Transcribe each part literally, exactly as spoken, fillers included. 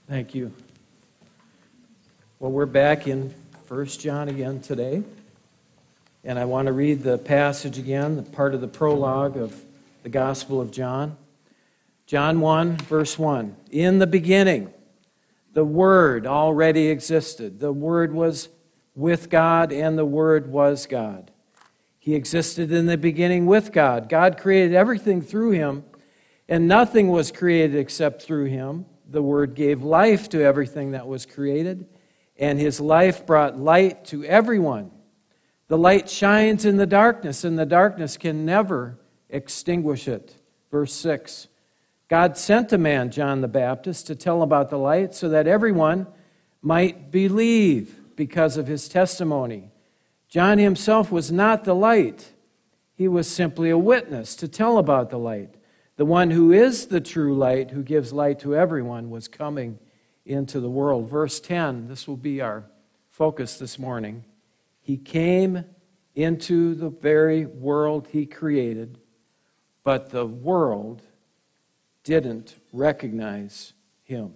Thank you. Well, we're back in First John again today, and I want to read the passage again, the part of the prologue of the Gospel of John. John one, verse one. In the beginning, the Word already existed. The Word was with God, and the Word was God. He existed in the beginning with God. God created everything through Him, and nothing was created except through Him. The Word gave life to everything that was created, and His life brought light to everyone. The light shines in the darkness, and the darkness can never extinguish it. Verse six. God sent a man, John the Baptist, to tell about the light so that everyone might believe because of his testimony. John himself was not the light. He was simply a witness to tell about the light. The one who is the true light, who gives light to everyone, was coming into the world. Verse ten, this will be our focus this morning. He came into the very world He created, but the world didn't recognize Him.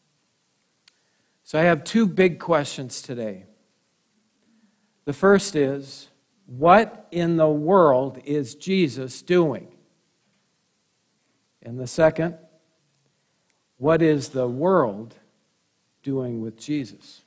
So I have two big questions today. The first is, what in the world is Jesus doing? And the second, what is the world doing with Jesus?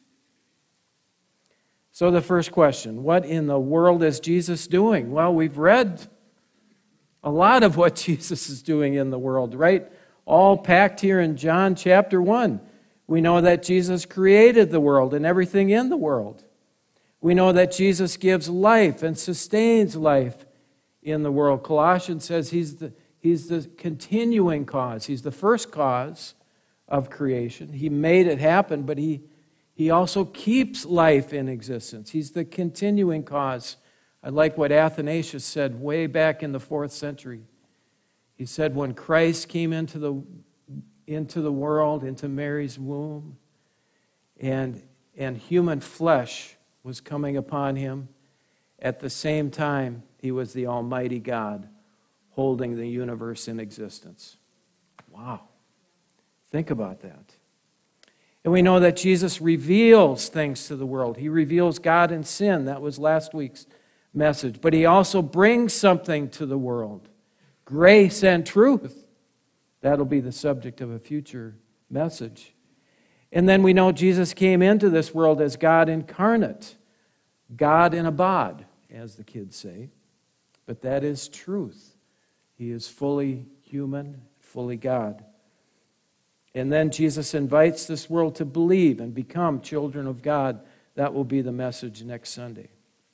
So the first question, what in the world is Jesus doing? Well, we've read a lot of what Jesus is doing in the world, right? All packed here in John chapter one. We know that Jesus created the world and everything in the world. We know that Jesus gives life and sustains life in the world. Colossians says He's the He's the continuing cause. He's the first cause of creation. He made it happen, but he, he also keeps life in existence. He's the continuing cause. I like what Athanasius said way back in the fourth century. He said when Christ came into the, into the world, into Mary's womb, and, and human flesh was coming upon Him, at the same time, He was the Almighty God, holding the universe in existence. Wow. Think about that. And we know that Jesus reveals things to the world. He reveals God and sin. That was last week's message. But He also brings something to the world. Grace and truth. That'll be the subject of a future message. And then we know Jesus came into this world as God incarnate. God in a bod, as the kids say. But that is truth. He is fully human, fully God. And then Jesus invites this world to believe and become children of God. That will be the message next Sunday.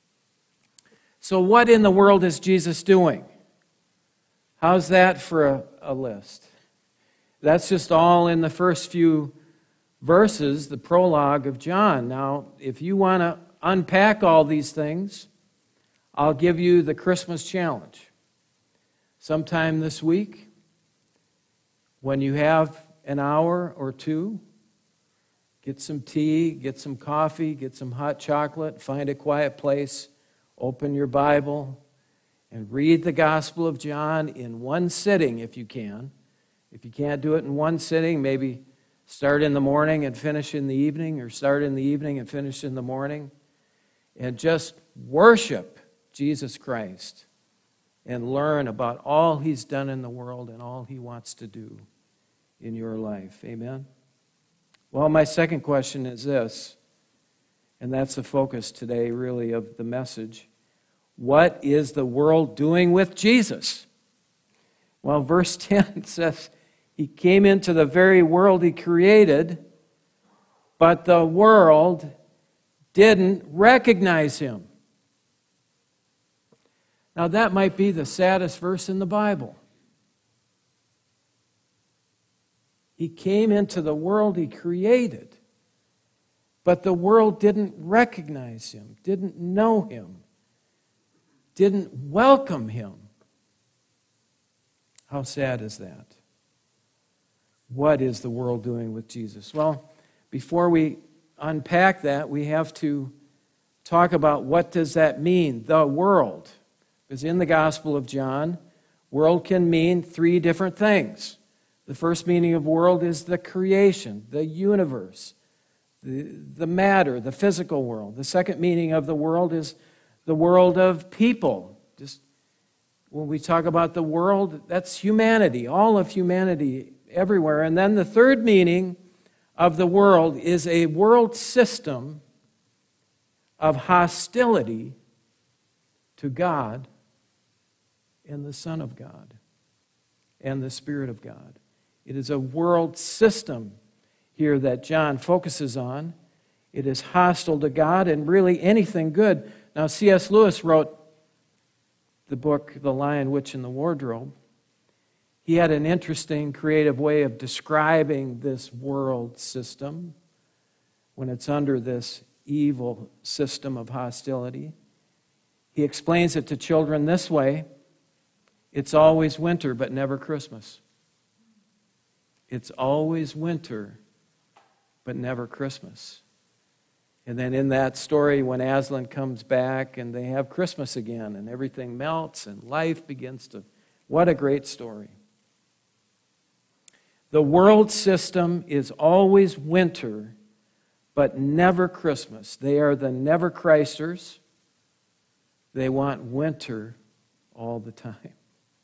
So what in the world is Jesus doing? How's that for a, a list? That's just all in the first few verses, the prologue of John. Now, if you want to unpack all these things, I'll give you the Christmas challenge. Sometime this week, when you have an hour or two, get some tea, get some coffee, get some hot chocolate, find a quiet place, open your Bible, and read the Gospel of John in one sitting if you can. If you can't do it in one sitting, maybe start in the morning and finish in the evening, or start in the evening and finish in the morning, and just worship Jesus Christ. And learn about all He's done in the world and all He wants to do in your life. Amen? Well, my second question is this, and that's the focus today, really, of the message. What is the world doing with Jesus? Well, verse ten says, He came into the very world He created, but the world didn't recognize Him. Now, that might be the saddest verse in the Bible. He came into the world He created, but the world didn't recognize Him, didn't know Him, didn't welcome Him. How sad is that? What is the world doing with Jesus? Well, before we unpack that, we have to talk about what does that mean, the world. Because in the Gospel of John, world can mean three different things. The first meaning of world is the creation, the universe, the, the matter, the physical world. The second meaning of the world is the world of people. Just when we talk about the world, that's humanity, all of humanity everywhere. And then the third meaning of the world is a world system of hostility to God and the Son of God and the Spirit of God. It is a world system here that John focuses on. It is hostile to God and really anything good. Now, C S Lewis wrote the book, The Lion, Witch, and the Wardrobe. He had an interesting, creative way of describing this world system when it's under this evil system of hostility. He explains it to children this way: it's always winter, but never Christmas. It's always winter, but never Christmas. And then in that story, when Aslan comes back and they have Christmas again and everything melts and life begins to... What a great story. The world system is always winter, but never Christmas. They are the never Christers. They want winter all the time.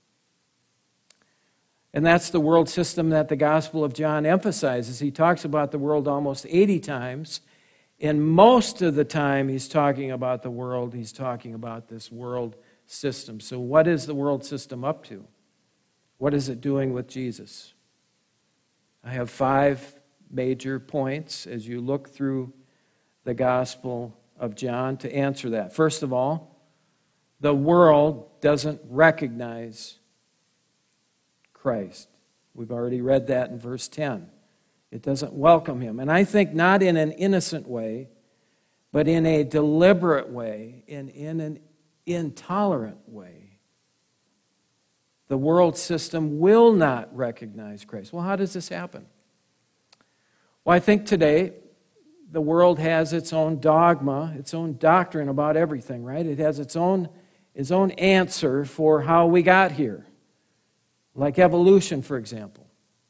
And that's the world system that the Gospel of John emphasizes. He talks about the world almost eighty times. And most of the time he's talking about the world, he's talking about this world system. So what is the world system up to? What is it doing with Jesus? I have five major points as you look through the Gospel of John to answer that. First of all, the world doesn't recognize Christ. We've already read that in verse ten. It doesn't welcome him. And I think not in an innocent way, but in a deliberate way, and in an intolerant way. The world system will not recognize Christ. Well, how does this happen? Well, I think today the world has its own dogma, its own doctrine about everything, right? It has its own, its own answer for how we got here. Like evolution, for example.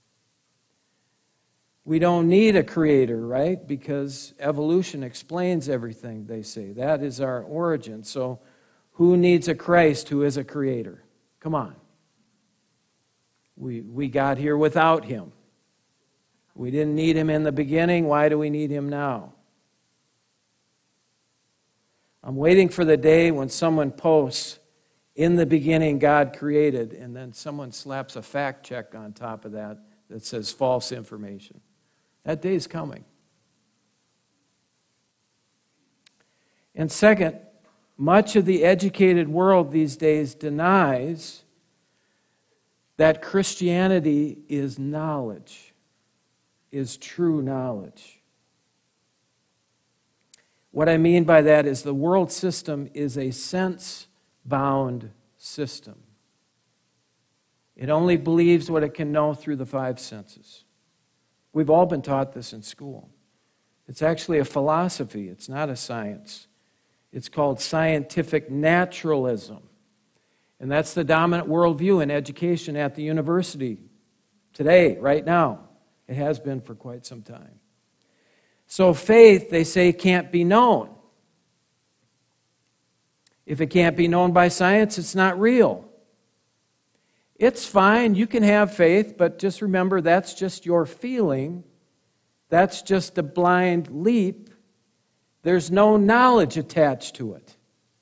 We don't need a creator, right? Because evolution explains everything, they say. That is our origin. So who needs a Christ who is a creator? Come on. We, we got here without him. We didn't need him in the beginning. Why do we need him now? I'm waiting for the day when someone posts, "In the beginning God created," and then someone slaps a fact check on top of that that says false information. That day is coming. And second, much of the educated world these days denies that Christianity is knowledge, is true knowledge. What I mean by that is the world system is a sense-bound system. It only believes what it can know through the five senses. We've all been taught this in school. It's actually a philosophy. It's not a science. It's called scientific naturalism. And that's the dominant worldview in education at the university today, right now. It has been for quite some time. So faith, they say, can't be known. If it can't be known by science, it's not real. It's fine, you can have faith, but just remember that's just your feeling. That's just a blind leap. There's no knowledge attached to it.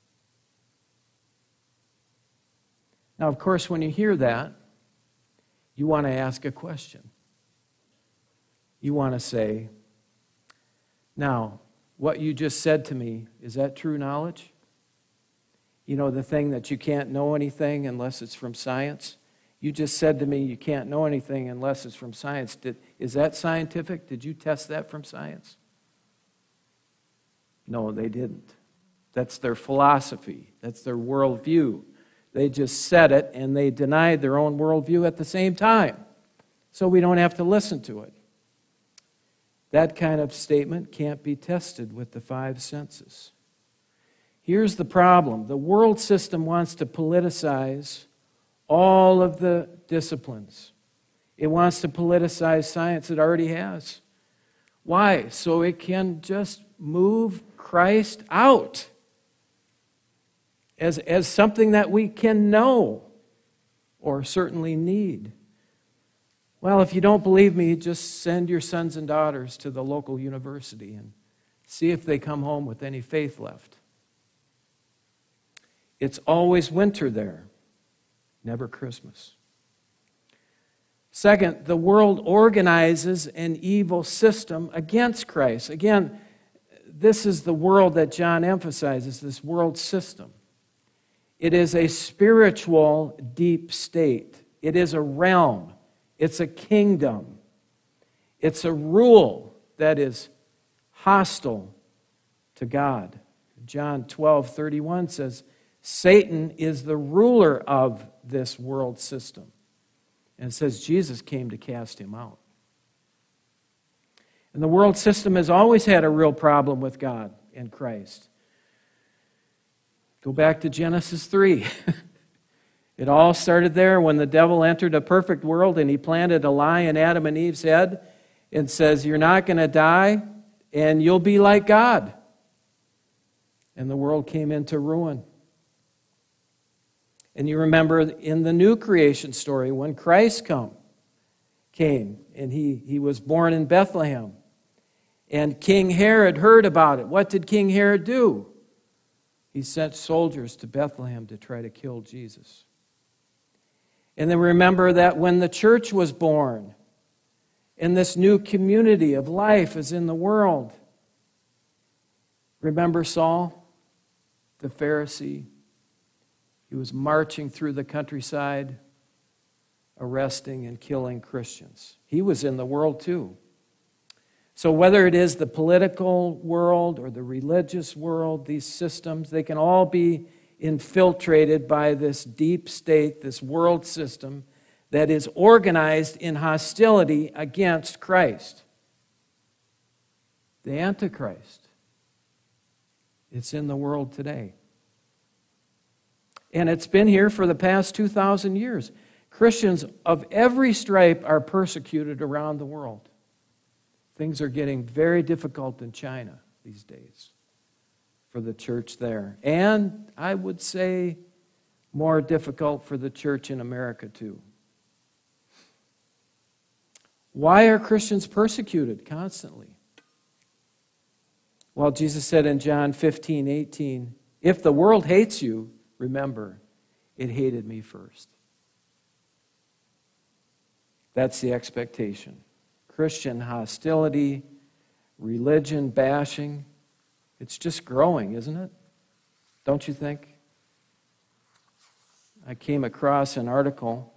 Now, of course, when you hear that, you want to ask a question. You want to say, now, what you just said to me, is that true knowledge? You know, the thing that you can't know anything unless it's from science? You just said to me you can't know anything unless it's from science. Did, is that scientific? Did you test that from science? No, they didn't. That's their philosophy. That's their worldview. They just said it, and they denied their own worldview at the same time. So we don't have to listen to it. That kind of statement can't be tested with the five senses. Here's the problem. The world system wants to politicize all of the disciplines. It wants to politicize science. It already has. Why? So it can just move Christ out as, as something that we can know or certainly need. Well, if you don't believe me, just send your sons and daughters to the local university and see if they come home with any faith left. It's always winter there, never Christmas. Second, the world organizes an evil system against Christ. Again, this is the world that John emphasizes, this world system. It is a spiritual deep state. It is a realm. It's a kingdom. It's a rule that is hostile to God. John twelve thirty-one says, Satan is the ruler of this world system. And it says Jesus came to cast him out. And the world system has always had a real problem with God and Christ. Go back to Genesis three. It all started there when the devil entered a perfect world and he planted a lie in Adam and Eve's head and says, you're not going to die and you'll be like God. And the world came into ruin. And you remember in the new creation story when Christ come, came and he, he was born in Bethlehem. And King Herod heard about it. What did King Herod do? He sent soldiers to Bethlehem to try to kill Jesus. And then remember that when the church was born, and this new community of life is in the world, remember Saul, the Pharisee? He was marching through the countryside, arresting and killing Christians. He was in the world too. So whether it is the political world or the religious world, these systems, they can all be infiltrated by this deep state, this world system that is organized in hostility against Christ. The Antichrist. It's in the world today. And it's been here for the past two thousand years. Christians of every stripe are persecuted around the world. Things are getting very difficult in China these days for the church there. And I would say more difficult for the church in America too. Why are Christians persecuted constantly? Well, Jesus said in John fifteen eighteen, if the world hates you, remember, it hated me first. That's the expectation. Christian hostility, religion bashing, it's just growing, isn't it? Don't you think? I came across an article,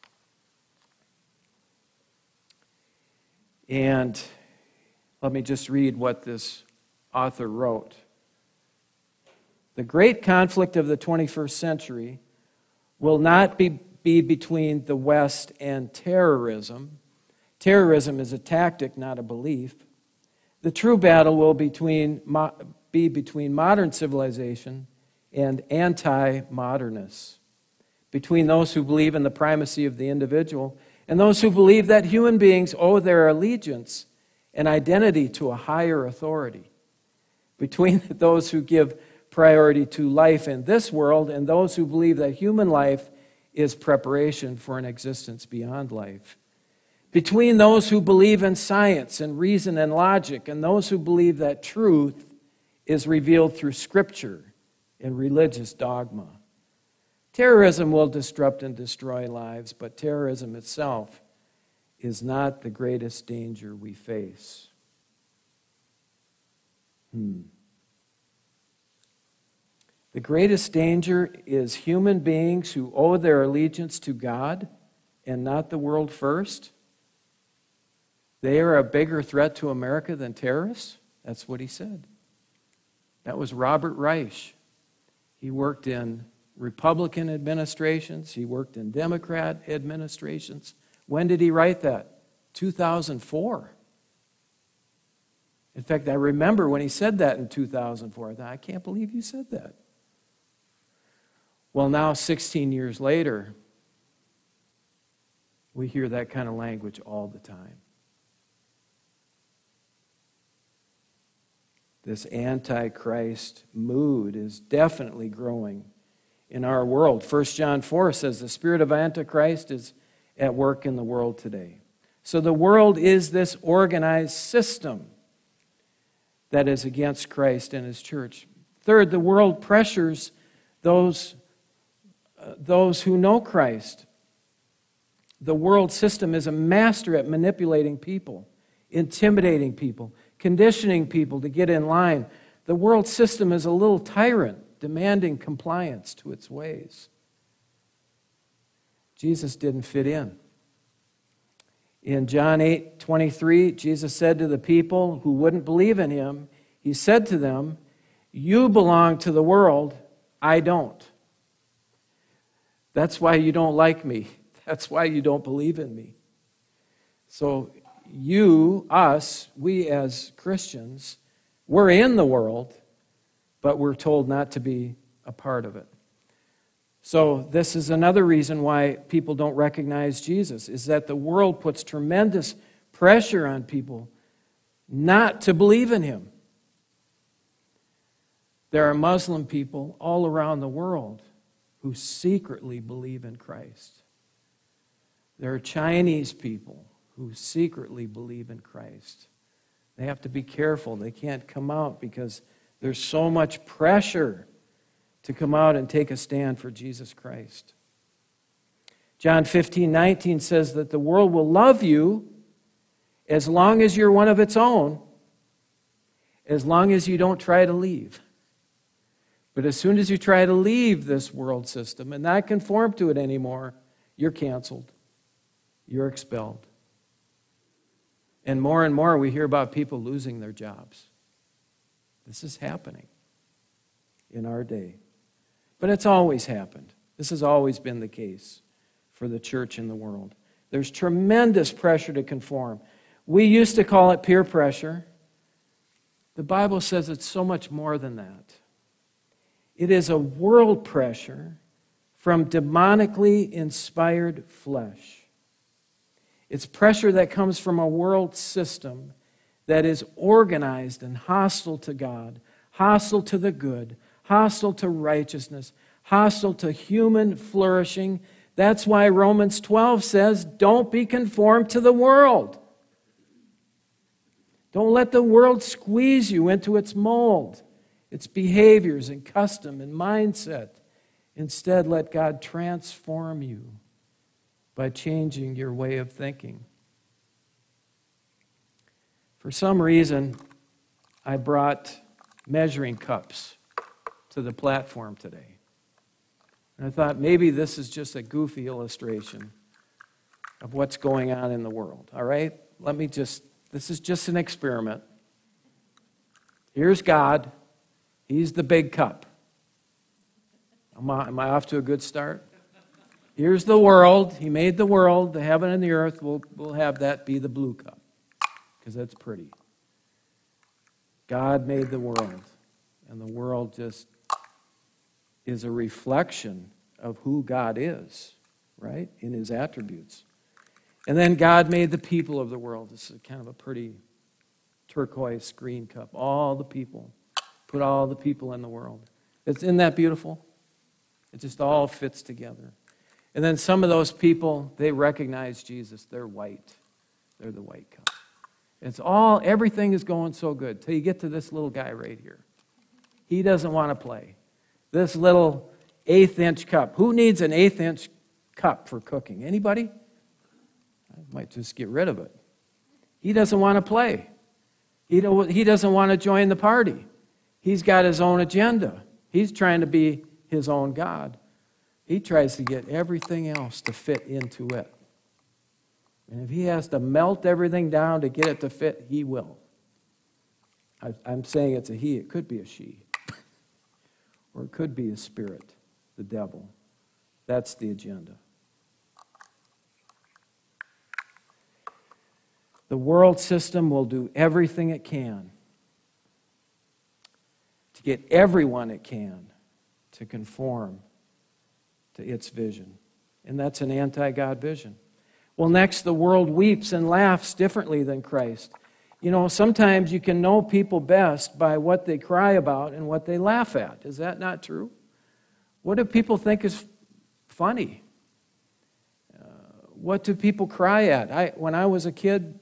and let me just read what this author wrote. The great conflict of the twenty-first century will not be, be between the West and terrorism. Terrorism is a tactic, not a belief. The true battle will between, be between modern civilization and anti-modernists, between those who believe in the primacy of the individual and those who believe that human beings owe their allegiance and identity to a higher authority, between those who give priority to life in this world and those who believe that human life is preparation for an existence beyond life, between those who believe in science and reason and logic and those who believe that truth is revealed through Scripture and religious dogma. Terrorism will disrupt and destroy lives, but terrorism itself is not the greatest danger we face. Hmm. The greatest danger is human beings who owe their allegiance to God and not the world first. They are a bigger threat to America than terrorists. That's what he said. That was Robert Reich. He worked in Republican administrations. He worked in Democrat administrations. When did he write that? two thousand four. In fact, I remember when he said that in two thousand four. I thought, I can't believe you said that. Well, now, sixteen years later, We hear that kind of language all the time. This antichrist mood is definitely growing in our world. First John four says the spirit of Antichrist is at work in the world today. So the world is this organized system that is against Christ and His church. Third, the world pressures those, uh, those who know Christ. The world system is a master at manipulating people, intimidating people, conditioning people to get in line. The world system is a little tyrant, demanding compliance to its ways. Jesus didn't fit in. In John eight twenty-three, Jesus said to the people who wouldn't believe in Him, He said to them, "You belong to the world, I don't. That's why you don't like me. That's why you don't believe in me." So you, us, we as Christians, we're in the world, but we're told not to be a part of it. So this is another reason why people don't recognize Jesus, is that the world puts tremendous pressure on people not to believe in Him. There are Muslim people all around the world who secretly believe in Christ. There are Chinese people who secretly believe in Christ. They have to be careful. They can't come out because there's so much pressure to come out and take a stand for Jesus Christ. John fifteen nineteen says that the world will love you as long as you're one of its own, as long as you don't try to leave. But as soon as you try to leave this world system and not conform to it anymore, you're canceled. You're expelled. And more and more we hear about people losing their jobs. This is happening in our day. But it's always happened. This has always been the case for the church in the world. There's tremendous pressure to conform. We used to call it peer pressure. The Bible says it's so much more than that. It is a world pressure from demonically inspired flesh. It's pressure that comes from a world system that is organized and hostile to God, hostile to the good, hostile to righteousness, hostile to human flourishing. That's why Romans twelve says, don't be conformed to the world. Don't let the world squeeze you into its mold, its behaviors and custom and mindset. Instead, let God transform you by changing your way of thinking. For some reason, I brought measuring cups to the platform today. And I thought maybe this is just a goofy illustration of what's going on in the world. All right? Let me just, this is just an experiment. Here's God. He's the big cup. Am I, am I off to a good start? Here's the world. He made the world, the heaven and the earth. We'll, we'll have that be the blue cup because that's pretty. God made the world, and the world just is a reflection of who God is, right, in His attributes. And then God made the people of the world. This is kind of a pretty turquoise green cup. All the people. Put all the people in the world. Isn't that beautiful? It just all fits together. And then some of those people, they recognize Jesus. They're white. They're the white cup. It's all, everything is going so good till you get to this little guy right here. He doesn't want to play. This little eighth inch cup. Who needs an eighth inch cup for cooking? Anybody? I might just get rid of it. He doesn't want to play. He, don't, he doesn't want to join the party. He's got his own agenda. He's trying to be his own God. He tries to get everything else to fit into it. And if he has to melt everything down to get it to fit, he will. I, I'm saying it's a he. It could be a she. Or it could be a spirit, the devil. That's the agenda. The world system will do everything it can to get everyone it can to conform to its vision. And that's an anti-God vision. Well, next, the world weeps and laughs differently than Christ. You know, sometimes you can know people best by what they cry about and what they laugh at. Is that not true? What do people think is funny? Uh, what do people cry at? I, when I was a kid,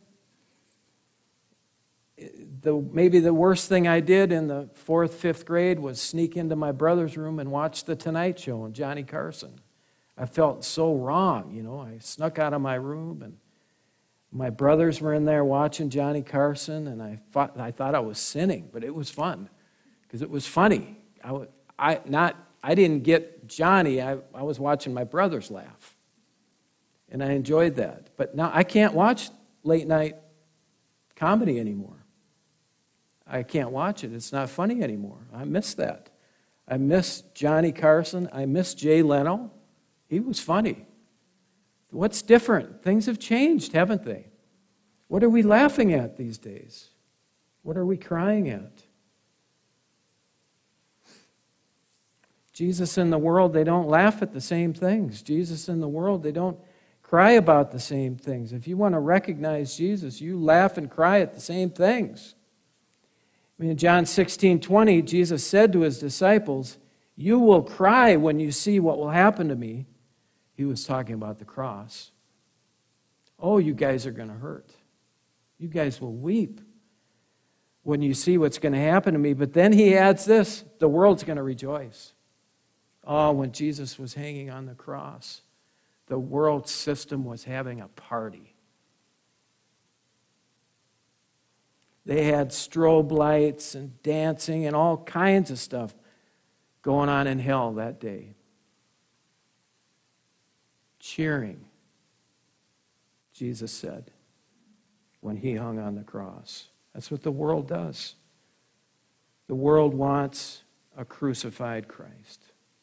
the, maybe the worst thing I did in the fourth, fifth grade was sneak into my brother's room and watch The Tonight Show and Johnny Carson. I felt so wrong, you know. I snuck out of my room, and my brothers were in there watching Johnny Carson, and I thought I, thought I was sinning, but it was fun because it was funny. I, I, not, I didn't get Johnny. I, I was watching my brothers laugh, and I enjoyed that. But now I can't watch late-night comedy anymore. I can't watch it. It's not funny anymore. I miss that. I miss Johnny Carson. I miss Jay Leno. He was funny. What's different? Things have changed, haven't they? What are we laughing at these days? What are we crying at? Jesus in the world, they don't laugh at the same things. Jesus in the world, they don't cry about the same things. If you want to recognize Jesus, you laugh and cry at the same things. I mean, in John sixteen twenty, Jesus said to his disciples, "You will cry when you see what will happen to me." He was talking about the cross. Oh, you guys are going to hurt. You guys will weep when you see what's going to happen to me. But then he adds this, the world's going to rejoice. Oh, when Jesus was hanging on the cross, the world system was having a party. They had strobe lights and dancing and all kinds of stuff going on in hell that day. Cheering, Jesus said, when he hung on the cross. That's what the world does. The world wants a crucified Christ.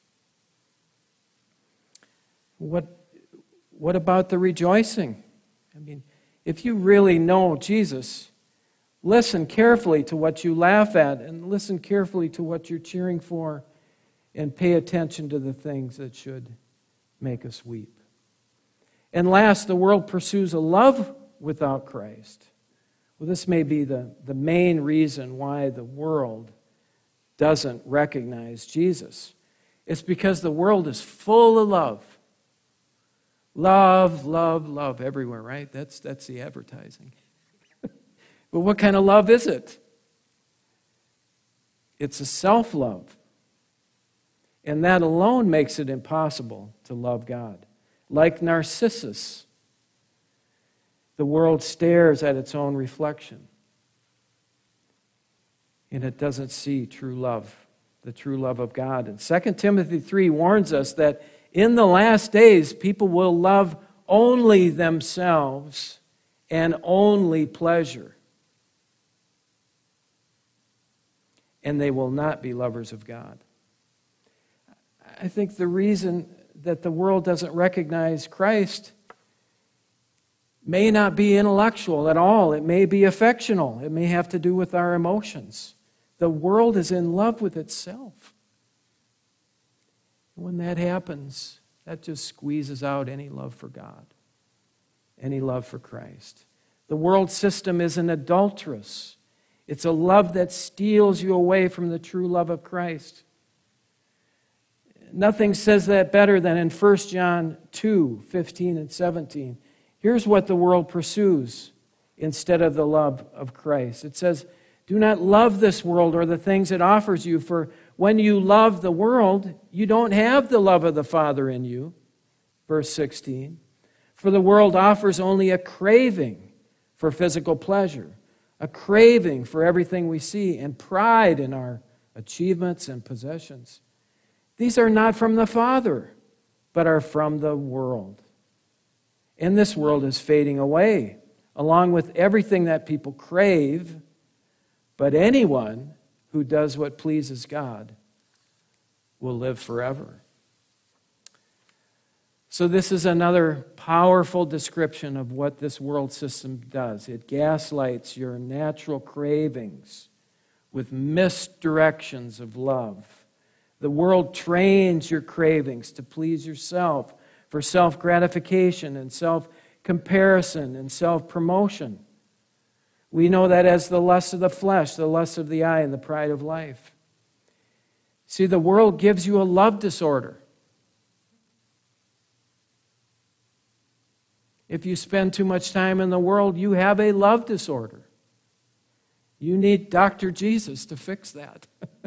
What, what about the rejoicing? I mean, if you really know Jesus, listen carefully to what you laugh at and listen carefully to what you're cheering for and pay attention to the things that should make us weep. And last, the world pursues a love without Christ. Well, this may be the, the main reason why the world doesn't recognize Jesus. It's because the world is full of love. Love, love, love everywhere, right? That's, that's the advertising. But what kind of love is it? It's a self-love. And that alone makes it impossible to love God. Like Narcissus, the world stares at its own reflection. And it doesn't see true love, the true love of God. And Second Timothy three warns us that in the last days, people will love only themselves and only pleasure. And they will not be lovers of God. I think the reason that the world doesn't recognize Christ may not be intellectual at all. It may be affectional. It may have to do with our emotions. The world is in love with itself. When that happens, that just squeezes out any love for God, any love for Christ. The world system is an adulteress. It's a love that steals you away from the true love of Christ. Nothing says that better than in First John two, fifteen and seventeen. Here's what the world pursues instead of the love of Christ. It says, "Do not love this world or the things it offers you, for when you love the world, you don't have the love of the Father in you." Verse sixteen. "For the world offers only a craving for physical pleasure, a craving for everything we see, and pride in our achievements and possessions. These are not from the Father, but are from the world. And this world is fading away, along with everything that people crave. But anyone who does what pleases God will live forever." So this is another powerful description of what this world system does. It gaslights your natural cravings with misdirections of love. The world trains your cravings to please yourself, for self-gratification and self comparison and self-promotion. We know that as the lust of the flesh, the lust of the eye, and the pride of life. See, the world gives you a love disorder. If you spend too much time in the world, you have a love disorder. You need Doctor Jesus to fix that.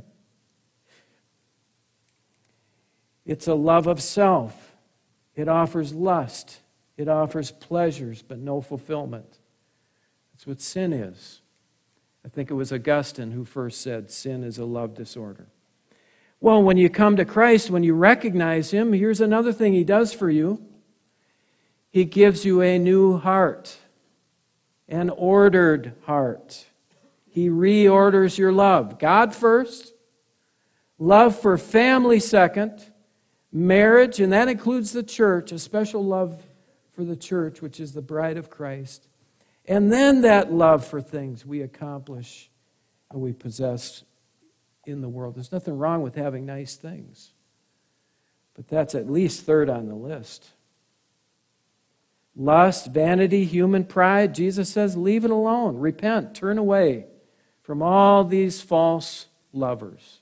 It's a love of self. It offers lust. It offers pleasures, but no fulfillment. That's what sin is. I think it was Augustine who first said sin is a love disorder. Well, when you come to Christ, when you recognize Him, here's another thing He does for you. He gives you a new heart, an ordered heart. He reorders your love. God first, love for family second, marriage, and that includes the church, a special love for the church, which is the bride of Christ. And then that love for things we accomplish and we possess in the world. There's nothing wrong with having nice things, but that's at least third on the list. Lust, vanity, human pride, Jesus says, leave it alone. Repent, turn away from all these false lovers.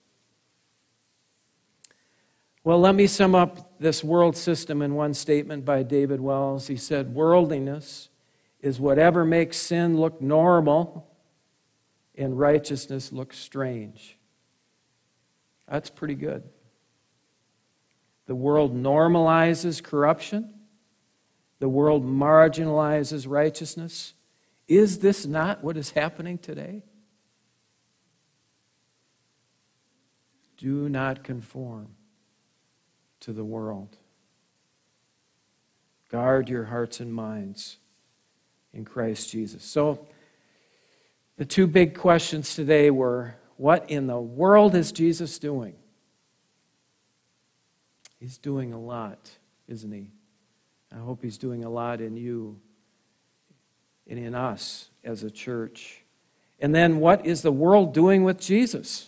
Well, let me sum up this world system in one statement by David Wells. He said, worldliness is whatever makes sin look normal and righteousness look strange. That's pretty good. The world normalizes corruption. The world marginalizes righteousness. Is this not what is happening today? Do not conform to the world. Guard your hearts and minds in Christ Jesus. So, the two big questions today were, what in the world is Jesus doing? He's doing a lot, isn't He? I hope He's doing a lot in you and in us as a church. And then, what is the world doing with Jesus?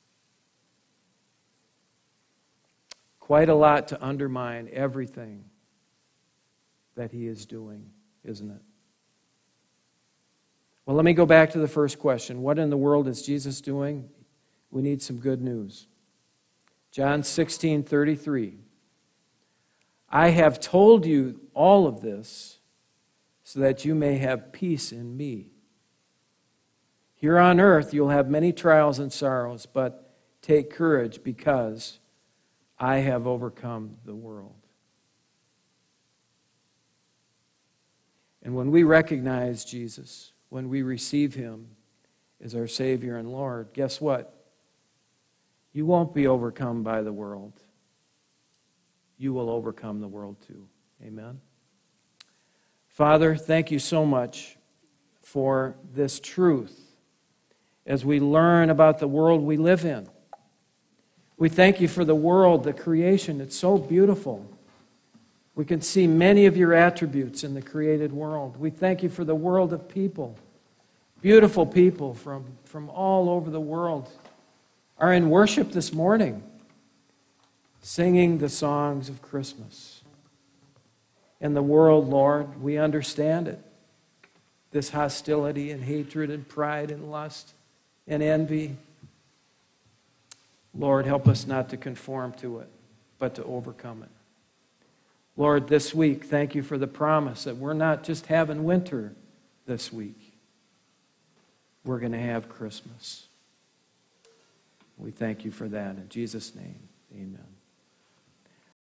Quite a lot to undermine everything that He is doing, isn't it? Well, let me go back to the first question. What in the world is Jesus doing? We need some good news. John sixteen thirty-three. I have told you all of this so that you may have peace in me. Here on earth you'll have many trials and sorrows, but take courage because I have overcome the world. And when we recognize Jesus, when we receive Him as our Savior and Lord, guess what? You won't be overcome by the world. You will overcome the world too. Amen? Father, thank you so much for this truth as we learn about the world we live in. We thank you for the world, the creation. It's so beautiful. We can see many of your attributes in the created world. We thank you for the world of people. Beautiful people from, from all over the world are in worship this morning, singing the songs of Christmas. And the world, Lord, we understand it. This hostility and hatred and pride and lust and envy. Lord, help us not to conform to it, but to overcome it. Lord, this week, thank you for the promise that we're not just having winter this week. We're going to have Christmas. We thank you for that. In Jesus' name, amen.